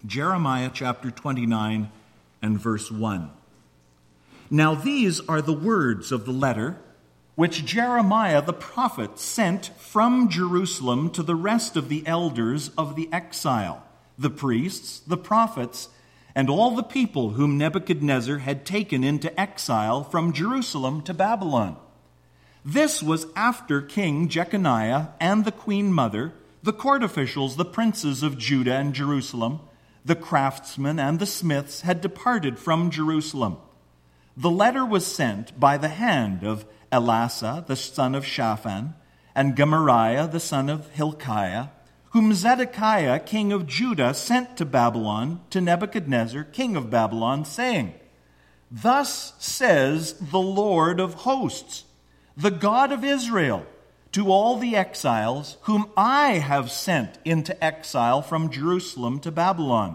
Jeremiah chapter 29 and verse 1. Now these are the words of the letter which Jeremiah the prophet sent from Jerusalem to the rest of the elders of the exile, the priests, the prophets, and all the people whom Nebuchadnezzar had taken into exile from Jerusalem to Babylon. This was after King Jeconiah and the queen mother, the court officials, the princes of Judah and Jerusalem, the craftsmen and the smiths had departed from Jerusalem. The letter was sent by the hand of Elasah, the son of Shaphan, and Gemariah, the son of Hilkiah, whom Zedekiah, king of Judah, sent to Babylon, to Nebuchadnezzar, king of Babylon, saying, Thus says the Lord of hosts, the God of Israel, to all the exiles whom I have sent into exile from Jerusalem to Babylon.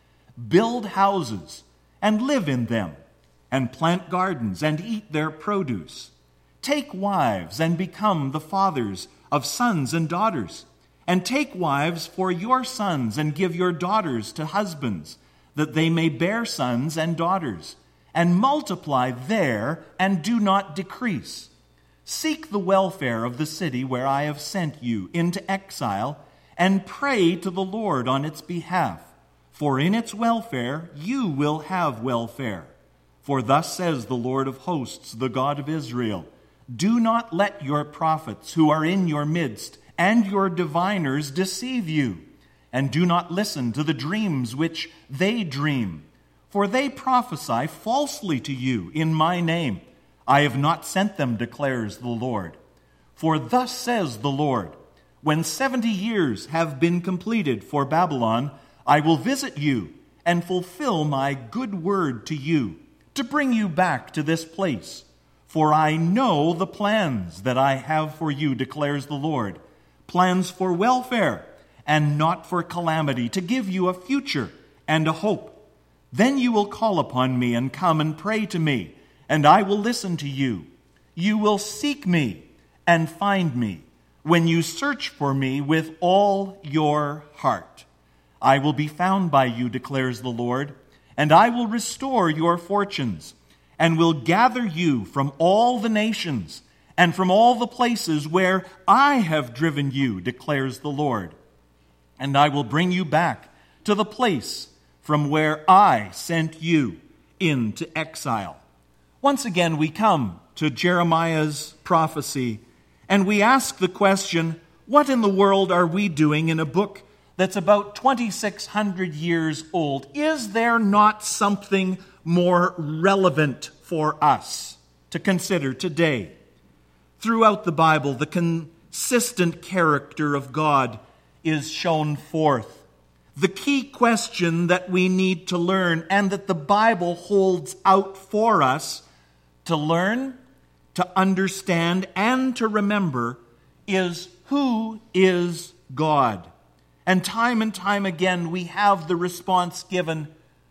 Build houses and live in them, and plant gardens and eat their produce. Take wives and become the fathers of sons and daughters, and take wives for your sons and give your daughters to husbands, that they may bear sons and daughters, and multiply there and do not decrease. Seek the welfare of the city where I have sent you into exile, and pray to the Lord on its behalf, for in its welfare you will have welfare. For thus says the Lord of hosts, the God of Israel, Do not let your prophets who are in your midst and your diviners deceive you, and do not listen to the dreams which they dream, for they prophesy falsely to you in my name. I have not sent them, declares the Lord. For thus says the Lord, When 70 years have been completed for Babylon, I will visit you and fulfill my good word to you, to bring you back to this place. For I know the plans that I have for you, declares the Lord, plans for welfare and not for calamity, to give you a future and a hope. Then you will call upon me and come and pray to me, and I will listen to you. You will seek me and find me when you search for me with all your heart. I will be found by you, declares the Lord, and I will restore your fortunes, and will gather you from all the nations and from all the places where I have driven you, declares the Lord. And I will bring you back to the place from where I sent you into exile. Once again, we come to Jeremiah's prophecy, and we ask the question, what in the world are we doing in a book that's about 2,600 years old? Is there not something more relevant for us to consider today? Throughout the Bible, the consistent character of God is shown forth. The key question that we need to learn, and that the Bible holds out for us to learn, to understand, and to remember, is who is God? And time again, we have the response given,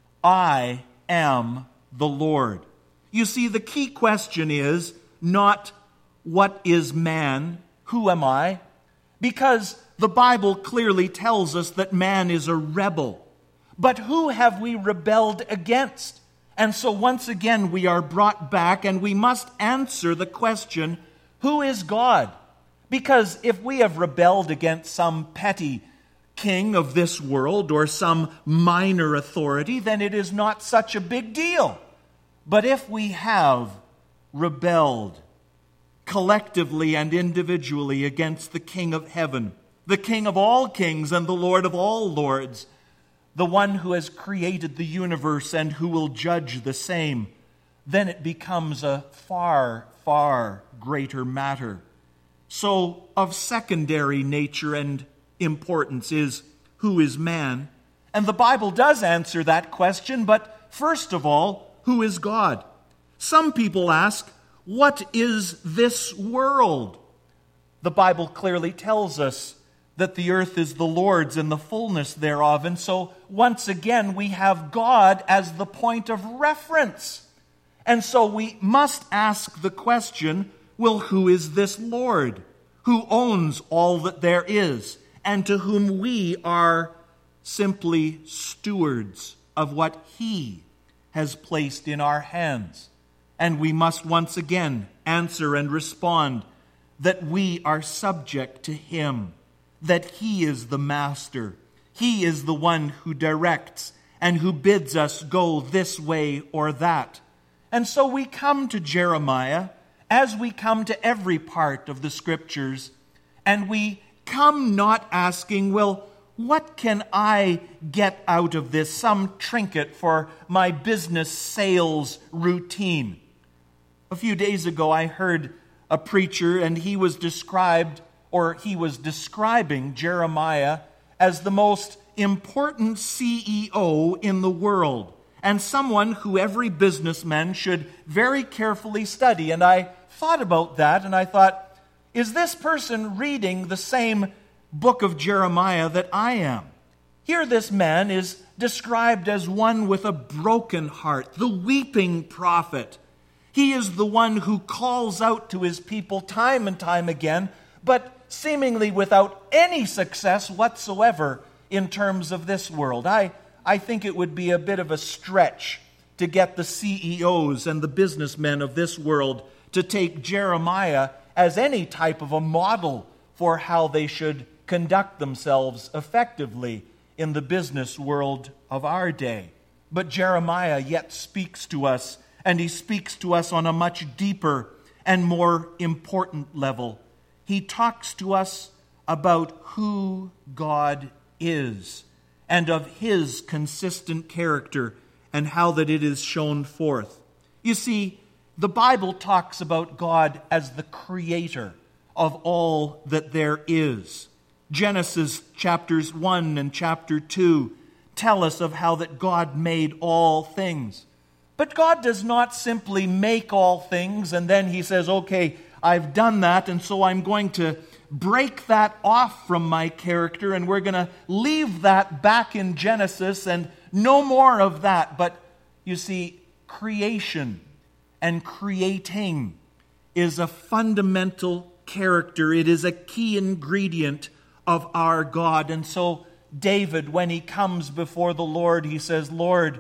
I am the Lord. You see, the key question is not, what is man? Who am I? Because the Bible clearly tells us that man is a rebel. But who have we rebelled against? And so once again, we are brought back, and we must answer the question, who is God? Because if we have rebelled against some petty king of this world or some minor authority, then it is not such a big deal. But if we have rebelled collectively and individually against the King of heaven, the King of all kings and the Lord of all lords, the one who has created the universe and who will judge the same, then it becomes a far, far greater matter. So, of secondary nature and importance is, who is man? And the Bible does answer that question, but first of all, who is God? Some people ask, what is this world? The Bible clearly tells us that the earth is the Lord's and the fullness thereof. And so, once again, we have God as the point of reference. And so we must ask the question, well, who is this Lord? Who owns all that there is, and to whom we are simply stewards of what He has placed in our hands. And we must once again answer and respond that we are subject to Him, that He is the master. He is the one who directs and who bids us go this way or that. And so we come to Jeremiah, as we come to every part of the Scriptures, and we come not asking, well, what can I get out of this? Some trinket for my business sales routine. A few days ago, I heard a preacher, and he was describing Jeremiah as the most important CEO in the world, and someone who every businessman should very carefully study. And I thought about that, and I thought, is this person reading the same book of Jeremiah that I am? Here this man is described as one with a broken heart, the weeping prophet. He is the one who calls out to his people time and time again, but seemingly without any success whatsoever in terms of this world. I think it would be a bit of a stretch to get the CEOs and the businessmen of this world to take Jeremiah as any type of a model for how they should conduct themselves effectively in the business world of our day. But Jeremiah yet speaks to us, and he speaks to us on a much deeper and more important level. He talks to us about who God is and of His consistent character and how that it is shown forth. You see, the Bible talks about God as the creator of all that there is. Genesis chapters 1 and chapter 2 tell us of how that God made all things. But God does not simply make all things and then He says, okay, I've done that, and so I'm going to break that off from my character, and we're going to leave that back in Genesis and no more of that. But you see, creation and creating is a fundamental character. It is a key ingredient of our God. And so David, when he comes before the Lord, he says, Lord,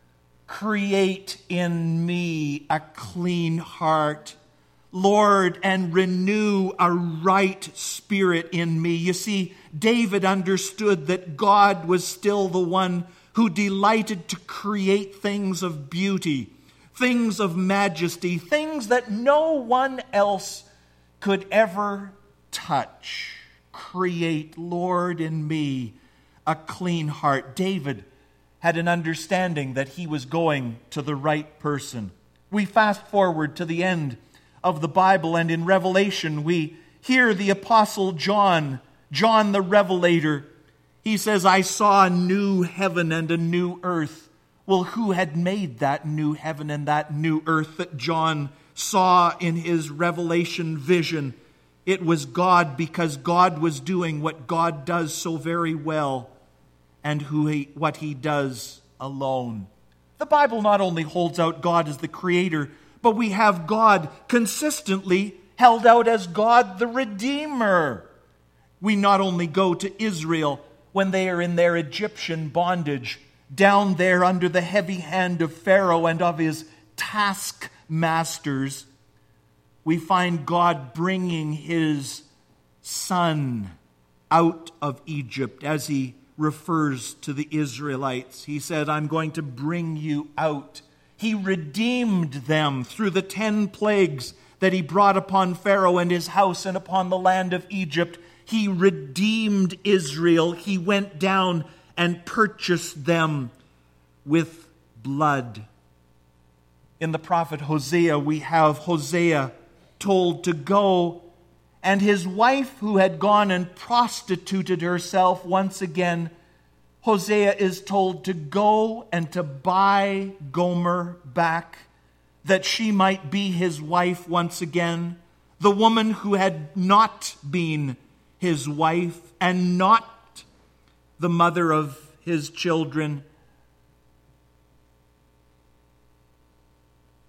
create in me a clean heart, Lord, and renew a right spirit in me. You see, David understood that God was still the one who delighted to create things of beauty, things of majesty, things that no one else could ever touch. Create, Lord, in me a clean heart. David had an understanding that he was going to the right person. We fast forward to the end of the Bible, and in Revelation we hear the Apostle John the Revelator. He says, I saw a new heaven and a new earth. Well, who had made that new heaven and that new earth that John saw in his Revelation vision? It was God, because God was doing what God does so very well, and what He does alone. The Bible not only holds out God as the creator, but we have God consistently held out as God the Redeemer. We not only go to Israel when they are in their Egyptian bondage, down there under the heavy hand of Pharaoh and of his taskmasters, we find God bringing His Son out of Egypt. As He refers to the Israelites, He said, I'm going to bring you out. He redeemed them through the 10 plagues that He brought upon Pharaoh and his house and upon the land of Egypt. He redeemed Israel. He went down and purchased them with blood. In the prophet Hosea, we have Hosea told to go, and his wife, who had gone and prostituted herself once again, Hosea is told to go and to buy Gomer back, that she might be his wife once again, the woman who had not been his wife and not the mother of his children.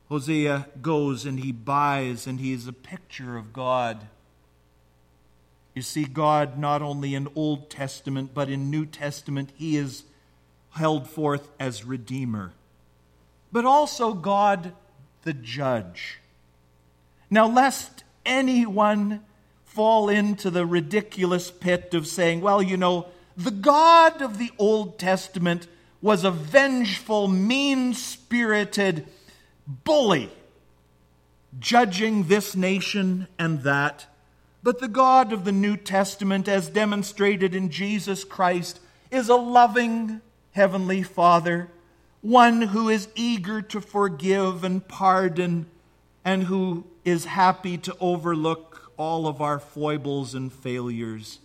Hosea goes and he buys, and he is a picture of God. You see, God, not only in Old Testament, but in New Testament, he is held forth as Redeemer. But also God, the Judge. Now, lest anyone fall into the ridiculous pit of saying, well, you know, the God of the Old Testament was a vengeful, mean-spirited bully, judging this nation and that. But the God of the New Testament, as demonstrated in Jesus Christ, is a loving Heavenly Father, one who is eager to forgive and pardon, and who is happy to overlook all of our foibles and failures.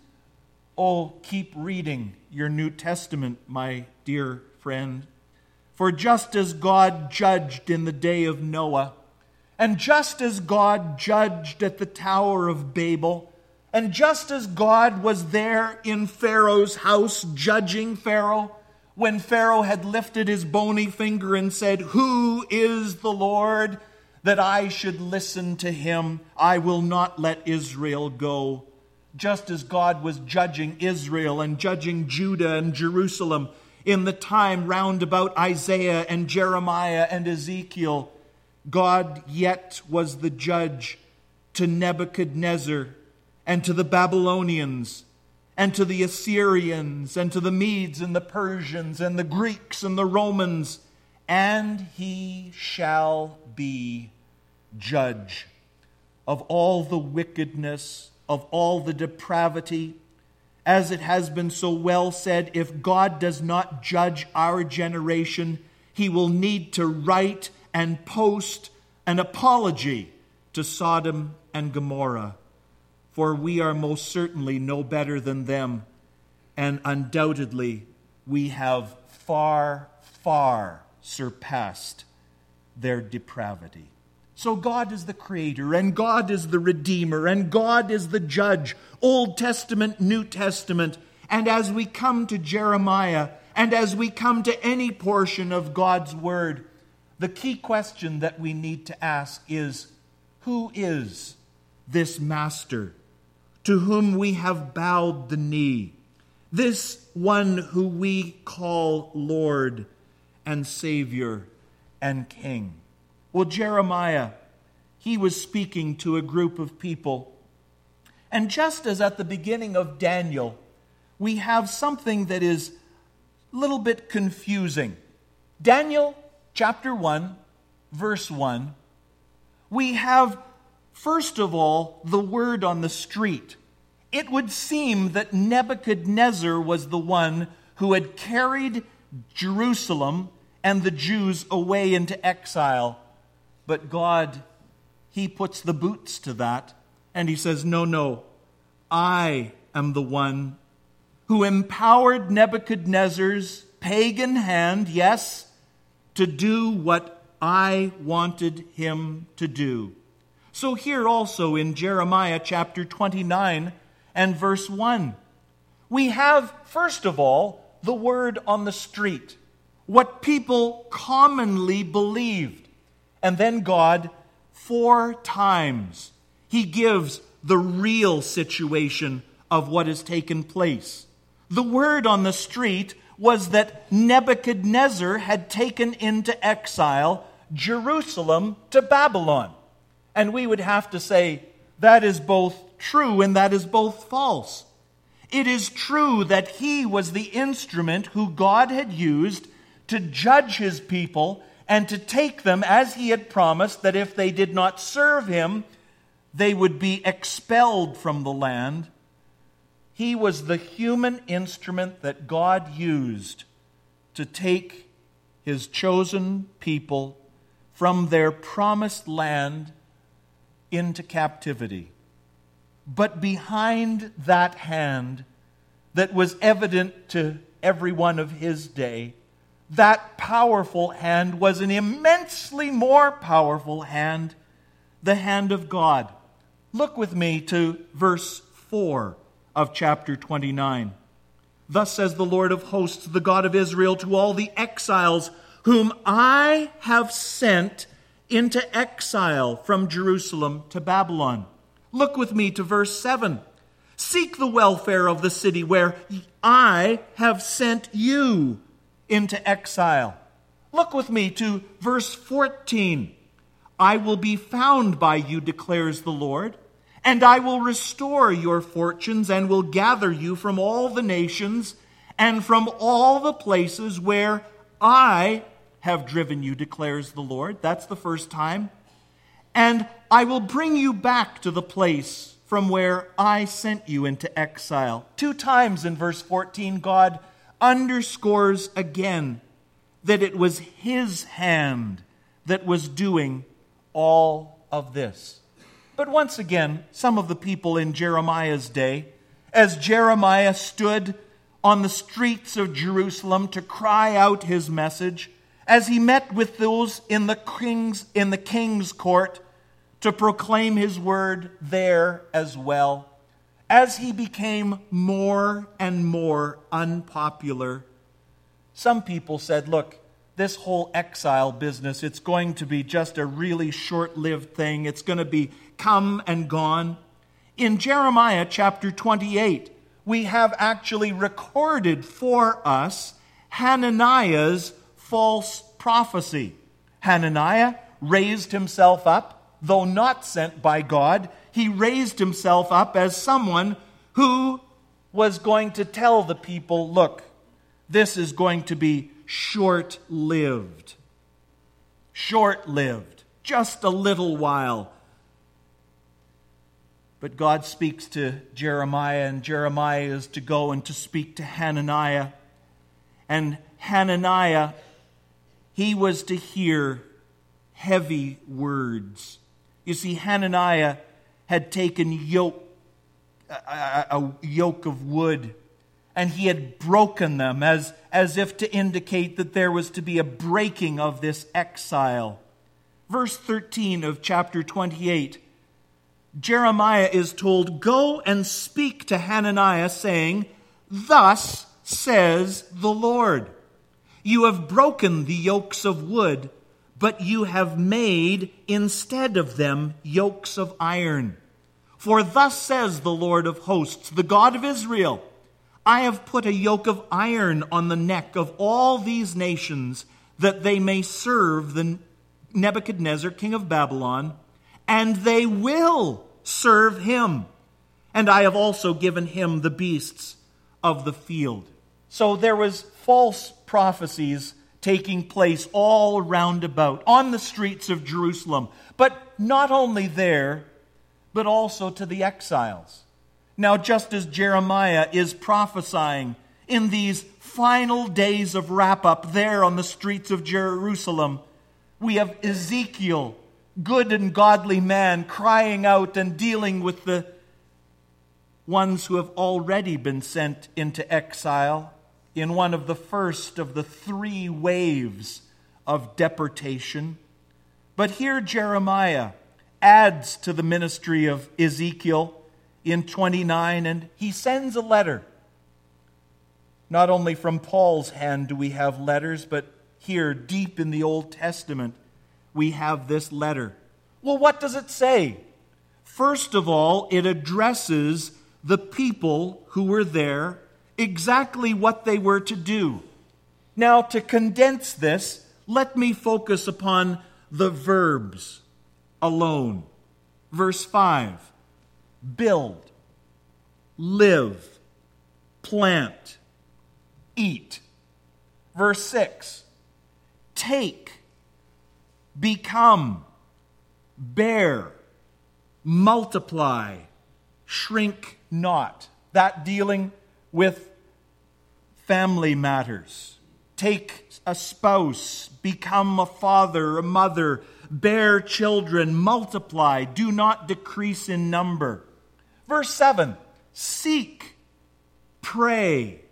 Oh, keep reading your New Testament, my dear friend. For just as God judged in the day of Noah, and just as God judged at the Tower of Babel, and just as God was there in Pharaoh's house judging Pharaoh, when Pharaoh had lifted his bony finger and said, "Who is the Lord that I should listen to him? I will not let Israel go." Just as God was judging Israel and judging Judah and Jerusalem in the time round about Isaiah and Jeremiah and Ezekiel, God yet was the judge to Nebuchadnezzar and to the Babylonians and to the Assyrians and to the Medes and the Persians and the Greeks and the Romans, and he shall be judge of all the wickedness, of all the depravity. As it has been so well said, if God does not judge our generation, he will need to write and post an apology to Sodom and Gomorrah. For we are most certainly no better than them, and undoubtedly we have far, far surpassed their depravity. So God is the Creator, and God is the Redeemer, and God is the Judge, Old Testament, New Testament. And as we come to Jeremiah, and as we come to any portion of God's Word, the key question that we need to ask is, who is this Master to whom we have bowed the knee? This one who we call Lord and Savior and King. Well, Jeremiah, he was speaking to a group of people. And just as at the beginning of Daniel, we have something that is a little bit confusing. Daniel chapter 1, verse 1, we have, first of all, the word on the street. It would seem that Nebuchadnezzar was the one who had carried Jerusalem and the Jews away into exile. But God, he puts the boots to that, and he says, no, I am the one who empowered Nebuchadnezzar's pagan hand, yes, to do what I wanted him to do. So here also in Jeremiah chapter 29 and verse 1, we have, first of all, the word on the street, what people commonly believed. And then God, 4 times, he gives the real situation of what has taken place. The word on the street was that Nebuchadnezzar had taken into exile Jerusalem to Babylon. And we would have to say that is both true and that is both false. It is true that he was the instrument who God had used to judge his people and to take them, as he had promised, that if they did not serve him, they would be expelled from the land. He was the human instrument that God used to take his chosen people from their promised land into captivity. But behind that hand that was evident to everyone of his day, that powerful hand was an immensely more powerful hand, the hand of God. Look with me to verse 4 of chapter 29. Thus says the Lord of hosts, the God of Israel, to all the exiles whom I have sent into exile from Jerusalem to Babylon. Look with me to verse 7. Seek the welfare of the city where I have sent you into exile. Look with me to verse 14. I will be found by you, declares the Lord, and I will restore your fortunes and will gather you from all the nations and from all the places where I have driven you, declares the Lord. That's the first time. And I will bring you back to the place from where I sent you into exile. 2 times in verse 14, God underscores again that it was his hand that was doing all of this. But once again, some of the people in Jeremiah's day, as Jeremiah stood on the streets of Jerusalem to cry out his message, as he met with those in the king's court to proclaim his word there as well, as he became more and more unpopular, some people said, look, this whole exile business, it's going to be just a really short-lived thing. It's going to be come and gone. In Jeremiah chapter 28, we have actually recorded for us Hananiah's false prophecy. Hananiah raised himself up, though not sent by God. He raised himself up as someone who was going to tell the people, look, this is going to be short-lived. Short-lived. Just a little while. But God speaks to Jeremiah, and Jeremiah is to go and to speak to Hananiah. And Hananiah, he was to hear heavy words. You see, Hananiah had taken a yoke of wood, and he had broken them as if to indicate that there was to be a breaking of this exile. Verse 13 of chapter 28, Jeremiah is told, go and speak to Hananiah, saying, thus says the Lord, you have broken the yokes of wood, but you have made instead of them yokes of iron. For thus says the Lord of hosts, the God of Israel, I have put a yoke of iron on the neck of all these nations, that they may serve the Nebuchadnezzar, king of Babylon, and they will serve him. And I have also given him the beasts of the field. So there was false prophecies taking place all round about on the streets of Jerusalem. But not only there, but also to the exiles. Now, just as Jeremiah is prophesying in these final days of wrap-up there on the streets of Jerusalem, we have Ezekiel, good and godly man, crying out and dealing with the ones who have already been sent into exile in one of the first of the 3 waves of deportation. But here Jeremiah adds to the ministry of Ezekiel in 29, and he sends a letter. Not only from Paul's hand do we have letters, but here, deep in the Old Testament, we have this letter. Well, what does it say? First of all, it addresses the people who were there, exactly what they were to do. Now, to condense this, let me focus upon the verbs alone. Verse 5. Build, live, plant, eat. Verse 6, take, become, bear, multiply, shrink not. That dealing with family matters. Take a spouse, become a father, a mother, bear children, multiply, do not decrease in number. Verse 7, seek, pray,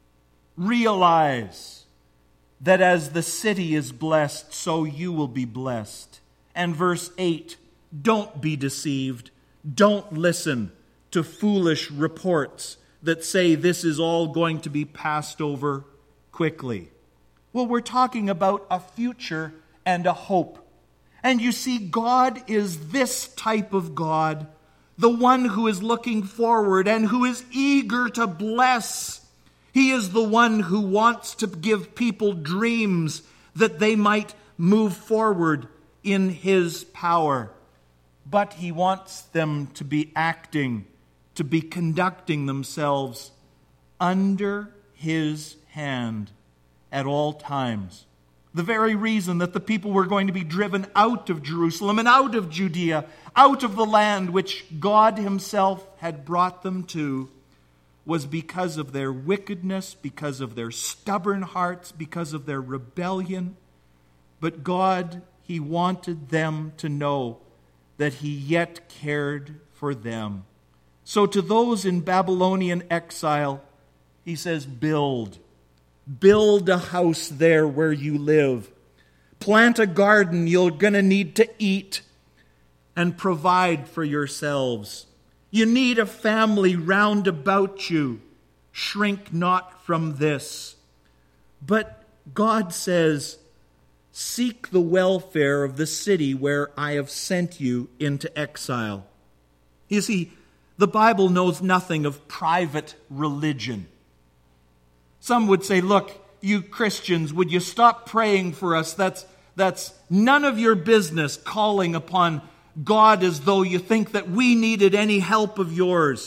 realize that as the city is blessed, so you will be blessed. And verse 8, don't be deceived. Don't listen to foolish reports that say this is all going to be passed over quickly. Well, we're talking about a future and a hope. And you see, God is this type of God the one who is looking forward and who is eager to bless. He is the one who wants to give people dreams that they might move forward in His power. But He wants them to be acting, to be conducting themselves under His hand at all times. The very reason that the people were going to be driven out of Jerusalem and out of Judea, out of the land which God Himself had brought them to, was because of their wickedness, because of their stubborn hearts, because of their rebellion. But God, He wanted them to know that He yet cared for them. So to those in Babylonian exile, He says, build a house there where you live. Plant a garden you're going to need to eat and provide for yourselves. You need a family round about you. Shrink not from this. But God says, seek the welfare of the city where I have sent you into exile. You see, the Bible knows nothing of private religion. Some would say, look, you Christians, would you stop praying for us? That's none of your business, calling upon God as though you think that we needed any help of yours.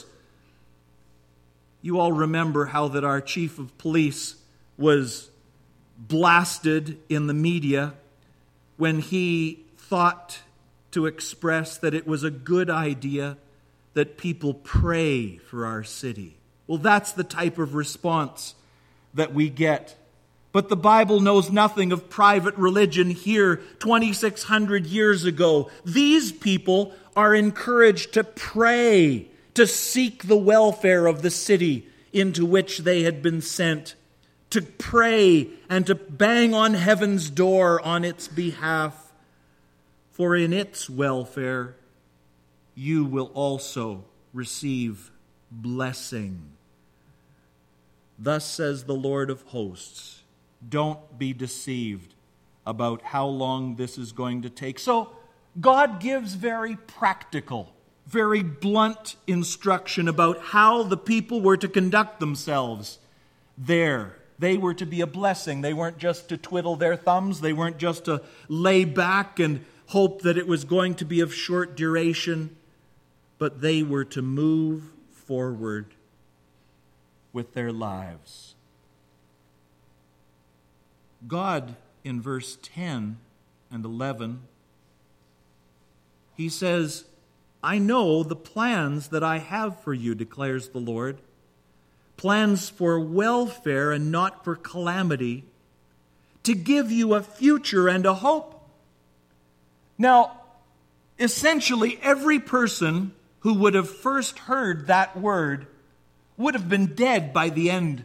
You all remember how that our chief of police was blasted in the media when he thought to express that it was a good idea that people pray for our city. Well, that's the type of response that we get. But the Bible knows nothing of private religion here 2,600 years ago. These people are encouraged to pray, to seek the welfare of the city into which they had been sent, to pray and to bang on heaven's door on its behalf. For in its welfare, you will also receive blessing. Thus says the Lord of hosts, don't be deceived about how long this is going to take. So God gives very practical, very blunt instruction about how the people were to conduct themselves there. They were to be a blessing. They weren't just to twiddle their thumbs. They weren't just to lay back and hope that it was going to be of short duration. But they were to move forward with their lives. God, in verse 10 and 11, He says, I know the plans that I have for you, declares the Lord. Plans for welfare and not for calamity, to give you a future and a hope. Now, essentially, every person who would have first heard that word would have been dead by the end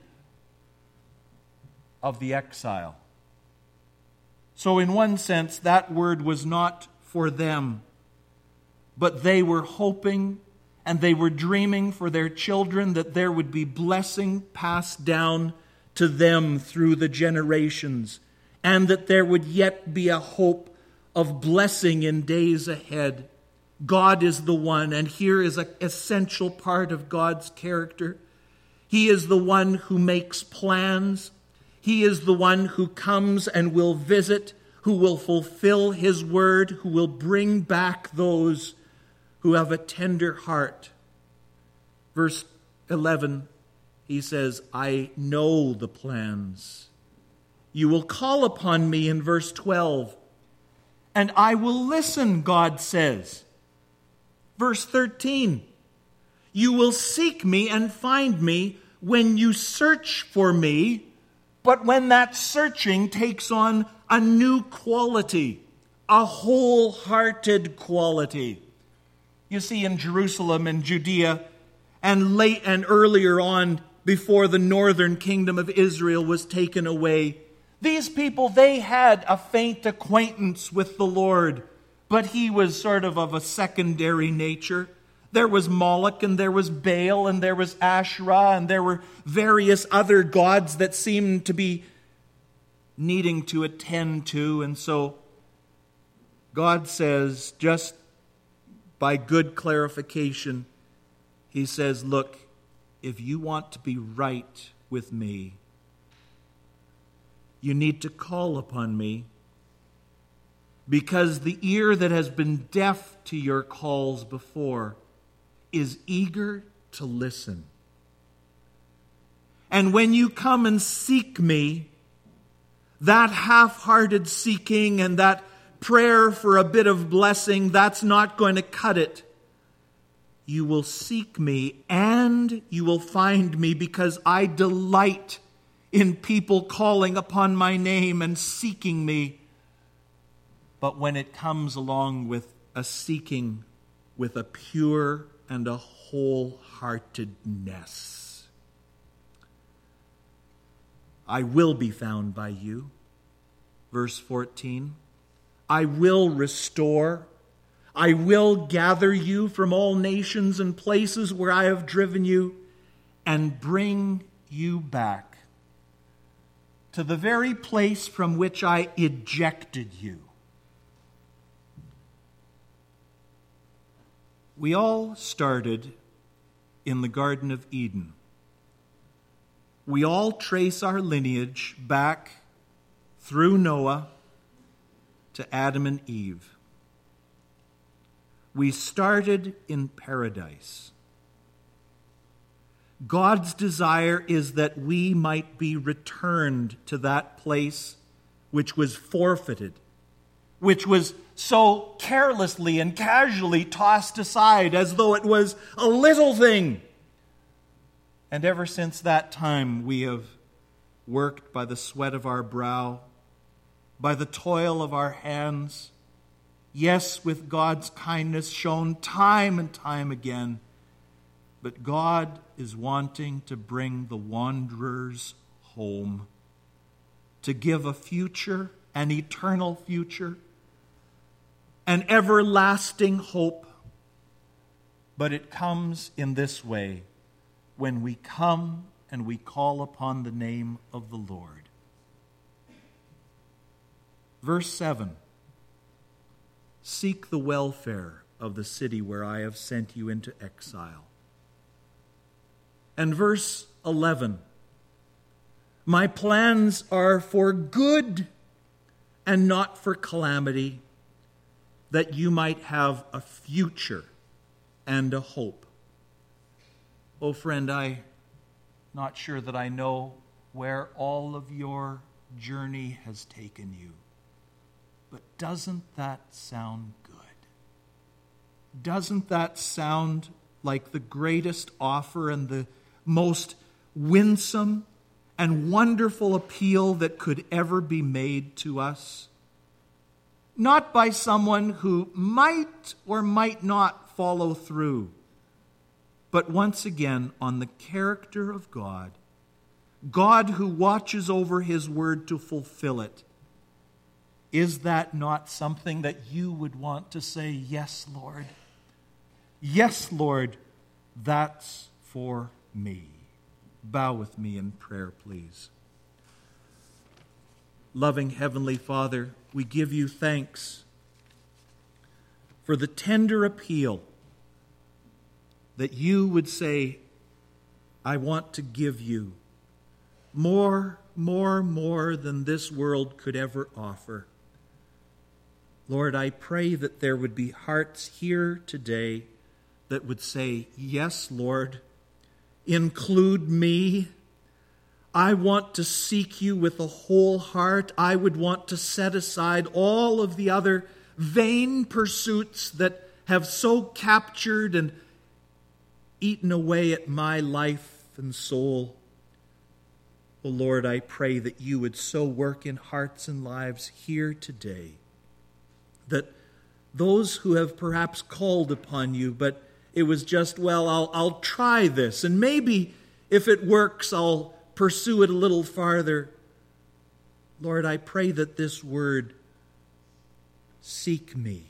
of the exile. So in one sense, that word was not for them, but they were hoping and they were dreaming for their children that there would be blessing passed down to them through the generations, and that there would yet be a hope of blessing in days ahead. God is the one, and here is an essential part of God's character. He is the one who makes plans. He is the one who comes and will visit, who will fulfill His word, who will bring back those who have a tender heart. Verse 11, He says, I know the plans. You will call upon me in verse 12, and I will listen, God says. Verse 13, you will seek me and find me when you search for me, but when that searching takes on a new quality, a wholehearted quality. You see, in Jerusalem and Judea, and late and earlier on, before the northern kingdom of Israel was taken away, these people, they had a faint acquaintance with the Lord, but He was sort of a secondary nature. There was Moloch, and there was Baal, and there was Asherah, and there were various other gods that seemed to be needing to attend to. And so God says, just by good clarification, he says, look, if you want to be right with me, you need to call upon me, because the ear that has been deaf to your calls before is eager to listen. And when you come and seek me, that half-hearted seeking and that prayer for a bit of blessing, that's not going to cut it. You will seek me and you will find me, because I delight in people calling upon my name and seeking me. But when it comes along with a seeking with a pure and a wholeheartedness, I will be found by you. Verse 14, I will restore. I will gather you from all nations and places where I have driven you, and bring you back to the very place from which I ejected you. We all started in the Garden of Eden. We all trace our lineage back through Noah to Adam and Eve. We started in paradise. God's desire is that we might be returned to that place which was forfeited, which was so carelessly and casually tossed aside as though it was a little thing. And ever since that time, we have worked by the sweat of our brow, by the toil of our hands, yes, with God's kindness shown time and time again. But God is wanting to bring the wanderers home, to give a future, an eternal future, an everlasting hope. But it comes in this way, when we come and we call upon the name of the Lord. Verse 7, seek the welfare of the city where I have sent you into exile. And verse 11, my plans are for good and not for calamity, that you might have a future and a hope. Oh, friend, I'm not sure that I know where all of your journey has taken you. But doesn't that sound good? Doesn't that sound like the greatest offer and the most winsome and wonderful appeal that could ever be made to us? Not by someone who might or might not follow through, but once again on the character of God, God who watches over His word to fulfill it. Is that not something that you would want to say, yes, Lord? Yes, Lord, that's for me. Bow with me in prayer, please. Loving Heavenly Father, we give you thanks for the tender appeal that you would say, I want to give you more than this world could ever offer. Lord, I pray that there would be hearts here today that would say, yes, Lord, include me. I want to seek you with a whole heart. I would want to set aside all of the other vain pursuits that have so captured and eaten away at my life and soul. Oh Lord, I pray that you would so work in hearts and lives here today, that those who have perhaps called upon you, but it was just, well, I'll try this, and maybe if it works, I'll pursue it a little farther. Lord, I pray that this word, seek me,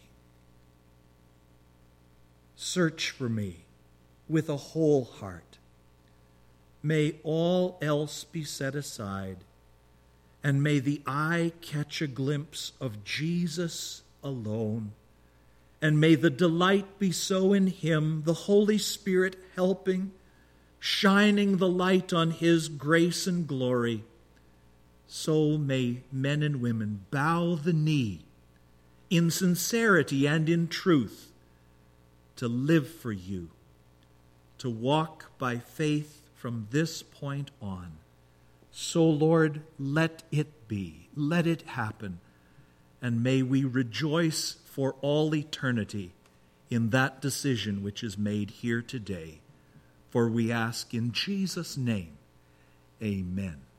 search for me with a whole heart. May all else be set aside, and may the eye catch a glimpse of Jesus alone, And may the delight be so in him, the Holy Spirit helping, shining the light on his grace and glory. So may men and women bow the knee in sincerity and in truth to live for you, to walk by faith from this point on. So, Lord, let it be, let it happen, and may we rejoice for all eternity in that decision which is made here today. For we ask in Jesus' name, amen.